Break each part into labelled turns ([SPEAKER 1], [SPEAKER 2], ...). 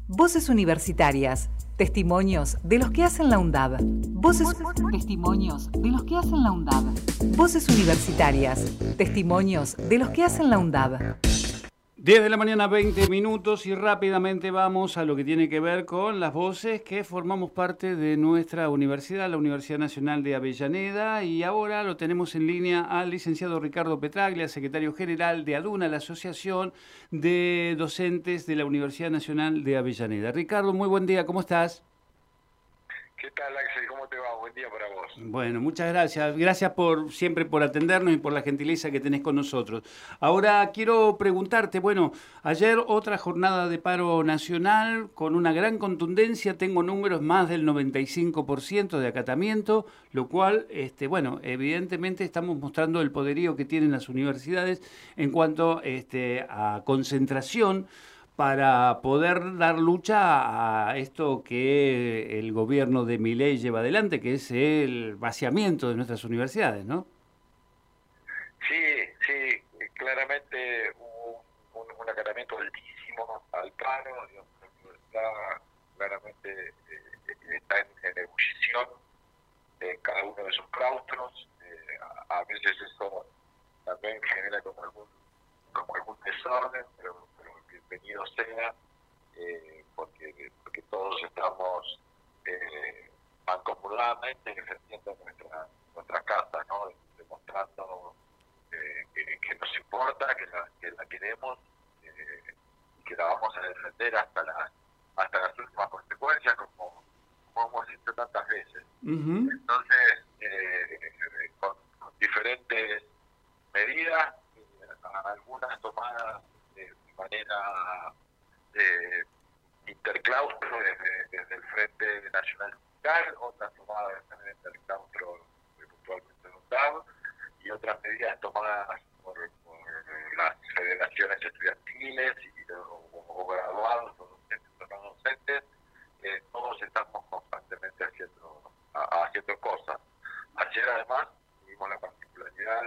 [SPEAKER 1] Voces universitarias. Testimonios de los que hacen la UNDAB. Testimonios de los que hacen la UNDAB. Voces universitarias. Testimonios de los que hacen la UNDAB.
[SPEAKER 2] 10 de la mañana, 20 minutos, y rápidamente vamos a lo que tiene que ver con las voces que formamos parte de nuestra universidad, la Universidad Nacional de Avellaneda, y ahora lo tenemos en línea al licenciado Ricardo Petraglia, secretario general de ADUNA, la Asociación de Docentes de la Universidad Nacional de Avellaneda. Ricardo, muy buen día, ¿cómo estás?
[SPEAKER 3] ¿Qué tal, Axel? ¿Cómo te va? Buen día para vos.
[SPEAKER 2] Bueno, muchas gracias. Gracias siempre por atendernos y por la gentileza que tenés con nosotros. Ahora quiero preguntarte, bueno, ayer otra jornada de paro nacional con una gran contundencia, tengo números más del 95% de acatamiento, lo cual, bueno, evidentemente estamos mostrando el poderío que tienen las universidades en cuanto a concentración, para poder dar lucha a esto que el gobierno de Milei lleva adelante, que es el vaciamiento de nuestras universidades, ¿no?
[SPEAKER 3] Sí, claramente hubo un acatamiento altísimo al paro, digamos, la universidad claramente está en ebullición en cada uno de sus claustros, a veces eso también genera como algún desorden, pero bienvenido sea, porque todos estamos mancomunadamente defendiendo nuestra casa, ¿no? Demostrando que nos importa, que la queremos, y que la vamos a defender hasta las últimas consecuencias, como hemos hecho tantas veces.
[SPEAKER 2] Uh-huh.
[SPEAKER 3] Entonces, con diferentes medidas, algunas tomadas de manera interclaustro desde el Frente Nacional Sindical, otras tomadas de manera interclaustro puntualmente UNDAB, y otras medidas tomadas por las federaciones estudiantiles o graduados o docentes o no docentes. Todos estamos constantemente haciendo cosas. Ayer además tuvimos la particularidad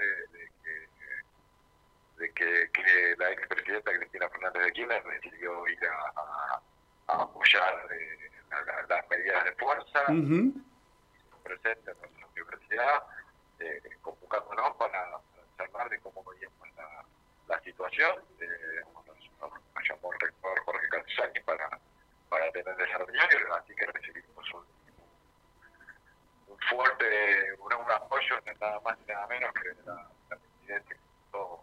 [SPEAKER 3] de que la expresidenta Cristina Fernández de Kirchner decidió ir a apoyar las medidas de fuerza.
[SPEAKER 2] Uh-huh.
[SPEAKER 3] Presente en nuestra universidad, convocándonos para charlar de cómo veíamos la situación. Nos llamó el rector Jorge Calzani para tener esa reunión, así que recibimos un fuerte un apoyo, nada más y nada menos que la presidenta que puso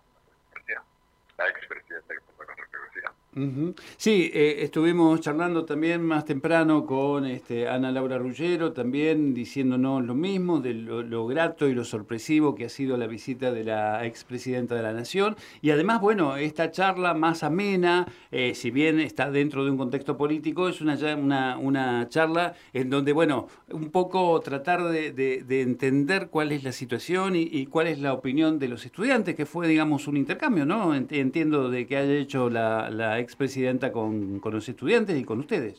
[SPEAKER 3] la expresidenta que puso nuestra universidad.
[SPEAKER 2] Uh-huh. Sí, estuvimos charlando también más temprano con Ana Laura Ruggiero, también diciéndonos lo mismo de lo grato y lo sorpresivo que ha sido la visita de la expresidenta de la Nación, y además, bueno, esta charla más amena, si bien está dentro de un contexto político, es una charla en donde, bueno, un poco tratar de entender cuál es la situación y cuál es la opinión de los estudiantes, que fue, digamos, un intercambio, ¿no? Entiendo de que haya hecho la expresidenta con los estudiantes y con ustedes.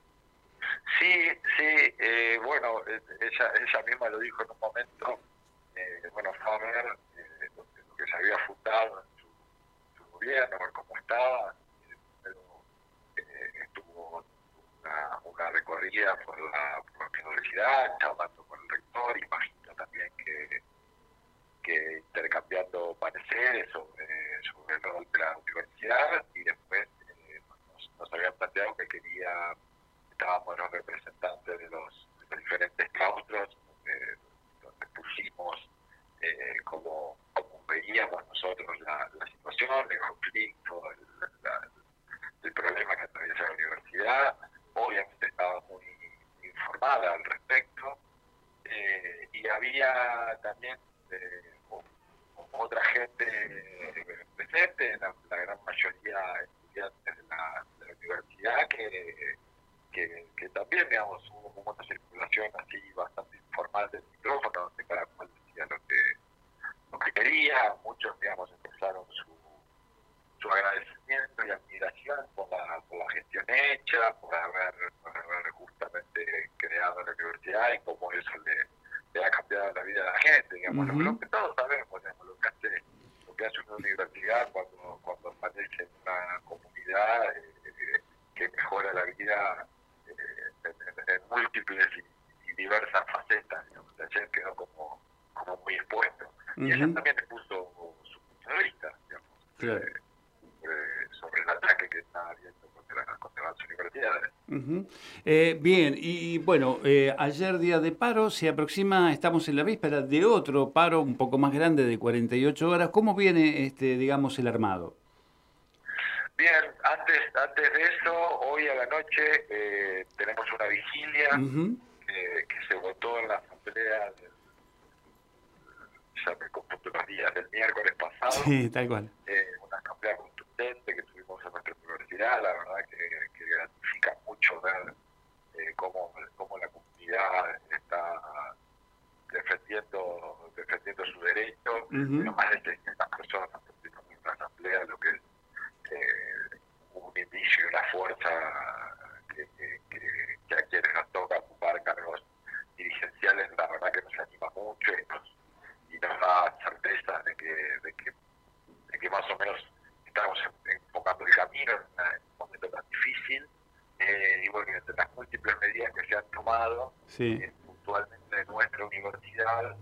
[SPEAKER 3] Sí, bueno, ella misma lo dijo en un momento, bueno, fue a ver lo que se había fundado en su gobierno, ver cómo estaba, pero estuvo una recorrida por la universidad, charlando con el rector, imagino también que intercambiando pareceres sobre el rol de la universidad, y después nos habían planteado que estábamos los representantes de los diferentes claustros, donde pusimos como veíamos nosotros la situación, el conflicto, el problema que atraviesa la universidad. Obviamente estaba muy informada al respecto, y había también otra gente presente, la gran mayoría estudiantes de la universidad, que también, digamos, hubo como una circulación así bastante informal del micrófono, donde cada cual decía lo que quería. Muchos, digamos, expresaron su agradecimiento y admiración por la gestión hecha, por haber justamente creado la universidad y cómo eso le ha cambiado la vida a la gente, digamos. Uh-huh. Lo que todos sabemos, digamos, lo que hace una universidad cuando aparece en una comunidad, que mejora la vida Y ella también expuso su punto de vista, digamos,
[SPEAKER 2] claro.
[SPEAKER 3] sobre el ataque que está habiendo contra las universidades.
[SPEAKER 2] Bien, y bueno, ayer día de paro, se aproxima, estamos en la víspera de otro paro un poco más grande de 48 horas. ¿Cómo viene, digamos, el armado?
[SPEAKER 3] Bien, antes de eso, hoy a la noche tenemos una vigilia que se votó en la asamblea ya me confundo los días, del miércoles pasado.
[SPEAKER 2] Sí, tal cual.
[SPEAKER 3] Una asamblea contundente que tuvimos en nuestra universidad, la verdad que gratifica mucho ver cómo la comunidad está defendiendo su derecho. Más de 600 personas participan en una asamblea, lo que es un indicio y una fuerza que a quienes nos toca ocupar cargos dirigenciales, la verdad que nos anima mucho y nos da certeza de que más o menos estamos enfocando el camino en un momento tan difícil. Y bueno, entre las múltiples medidas que se han tomado,
[SPEAKER 2] sí,
[SPEAKER 3] puntualmente en nuestra universidad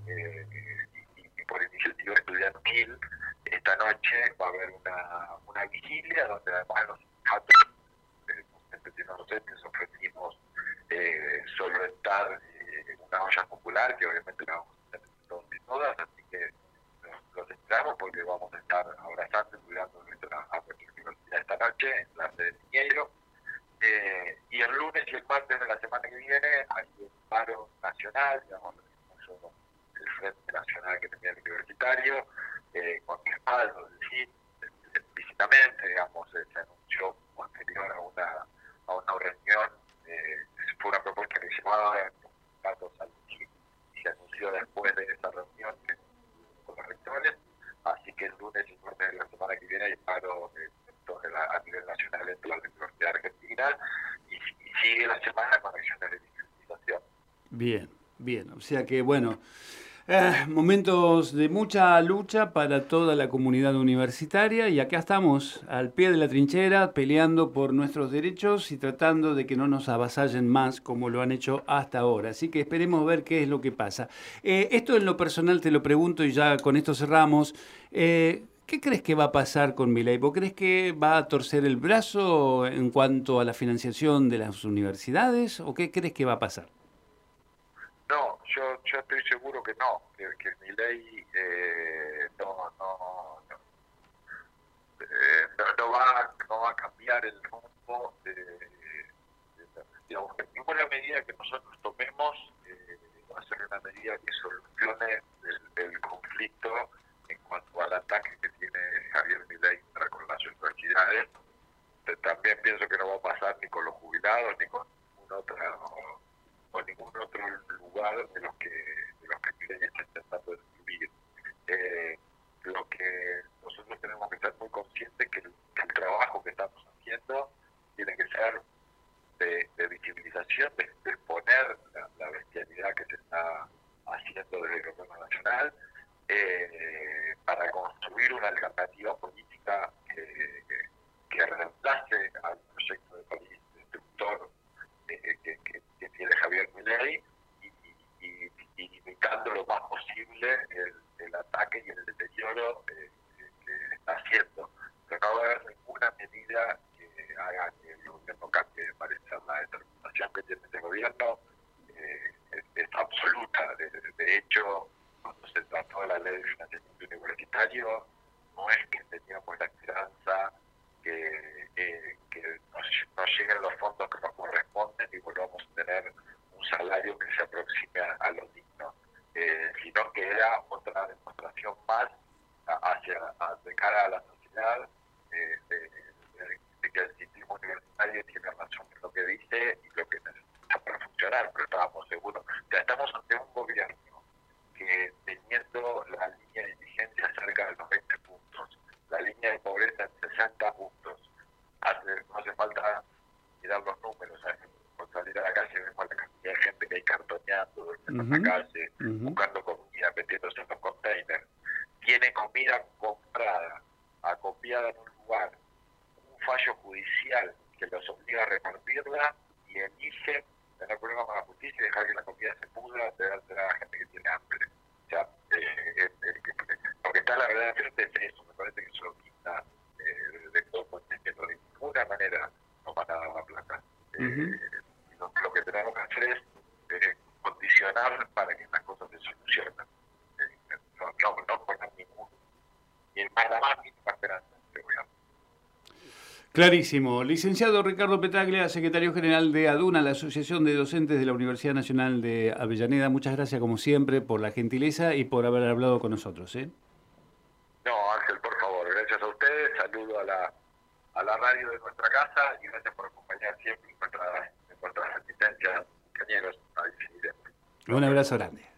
[SPEAKER 3] y por iniciativa estudiantil, esta noche va a haber una vigilia donde además los sindicatos docentes y no docentes ofrecimos solventar una olla popular que obviamente la vamos a tener todos y todas, así que los esperamos porque vamos a estar abrazando y cuidando a nuestra universidad esta noche en la sede de Piñeiro. Y el lunes y el martes de la semana que viene hay un paro nacional, digamos, el Frente Nacional que tenía el universitario, con respaldo del CIN, explícitamente, digamos, se anunció posterior a una reunión, fue una propuesta que llevaba los datos al CIN y se anunció después de esa reunión con los rectores, así que el lunes y el martes de la semana que viene hay paro a nivel nacional en toda la Universidad Argentina y sigue la semana con acciones de visibilización.
[SPEAKER 2] Bien, bien. O sea que, bueno, momentos de mucha lucha para toda la comunidad universitaria y acá estamos al pie de la trinchera peleando por nuestros derechos y tratando de que no nos avasallen más como lo han hecho hasta ahora. Así que esperemos ver qué es lo que pasa. Esto en lo personal te lo pregunto y ya con esto cerramos. ¿Qué crees que va a pasar con Milei? ¿Vos crees que va a torcer el brazo en cuanto a la financiación de las universidades o qué crees que va a pasar?
[SPEAKER 3] No, yo estoy seguro que no, que Milei no va a cambiar el rumbo digamos, que ninguna medida que nosotros tomemos va a ser una medida que solucione el conflicto en cuanto al ataque que tiene Javier Milei para con las universidades. También pienso que no va a pasar ni con los jubilados ni con ningún otro lugar de los que Milei está intentando destruir. Lo que nosotros tenemos que estar muy conscientes que el trabajo que estamos haciendo tiene que ser de visibilización, de exponer la bestialidad que se está haciendo desde el gobierno nacional, para construir una alternativa política que reemplace al proyecto de país destructor que tiene Javier Milei y limitando lo más posible el ataque y el deterioro que está haciendo. Pero no va a haber ninguna medida que haga que el gobierno cambie de parecer. La determinación que tiene este gobierno es absoluta. De hecho, cuando se trató de la ley de financiamiento universitario, no es que teníamos la esperanza que nos lleguen los fondos que nos corresponden y volvamos a tener un salario que se aproxime a lo digno, sino que era otra demostración más de cara a la sociedad de que el sistema universitario tiene razón en lo que dice y lo que necesita para funcionar, pero estábamos seguros. Ya estamos ante un gobierno que, teniendo la línea de indigencia cerca de los 20 puntos, la línea de pobreza en 60 puntos, no hace falta mirar los números, con salir a la calle vemos la cantidad de gente que hay cartoneando, durmiendo en la calle, buscando comida, metiéndose en los containers, tiene comida comprada, acopiada en un lugar, un fallo judicial que los obliga a repartirla y eligen tener problemas con la justicia y dejar que la comida se pudra de la gente que tiene hambre. O sea, está la verdad frente es eso, me parece que eso quita de todo que de ninguna manera nos van a dar la plata. Lo que tenemos que hacer es condicionar para que estas cosas se solucionen. No poner ni más la más mínima esperanza.
[SPEAKER 2] Clarísimo. Licenciado Ricardo Petraglia, secretario general de ADUNA, la Asociación de Docentes de la Universidad Nacional de Avellaneda, muchas gracias como siempre por la gentileza y por haber hablado con nosotros.
[SPEAKER 3] No, Ángel, por favor, gracias a ustedes, saludo a la radio de nuestra casa y gracias por acompañar siempre en nuestras asistencias, compañeros, a decidir.
[SPEAKER 2] Un abrazo grande.